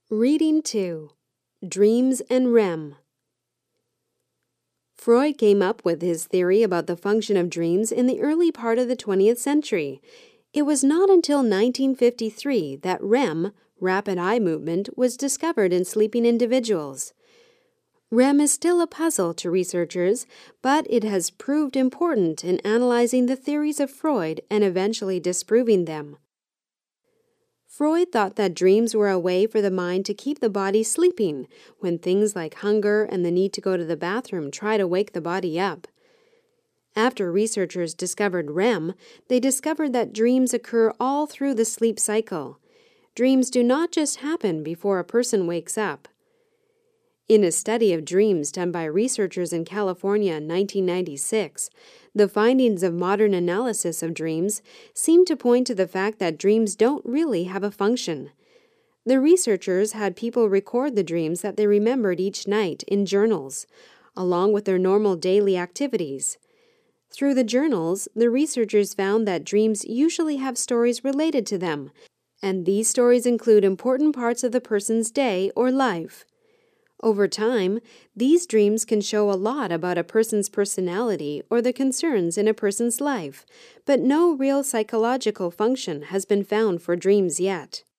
Reading 2. Dreams and REM. Freud came up with his theory about the function of dreams in the early part of the 20th century. It was not until 1953 that REM, rapid eye movement, was discovered in sleeping individuals. REM is still a puzzle to researchers, but it has proved important in analyzing the theories of Freud and eventually disproving them. Freud thought that dreams were a way for the mind to keep the body sleeping when things like hunger and the need to go to the bathroom try to wake the body up. After researchers discovered REM, they discovered that dreams occur all through the sleep cycle. Dreams do not just happen before a person wakes up. In a study of dreams done by researchers in California in 1996, the findings of modern analysis of dreams seem to point to the fact that dreams don't really have a function. The researchers had people record the dreams that they remembered each night in journals, along with their normal daily activities. Through the journals, the researchers found that dreams usually have stories related to them, and these stories include important parts of the person's day or life. Over time, these dreams can show a lot about a person's personality or the concerns in a person's life, but no real psychological function has been found for dreams yet.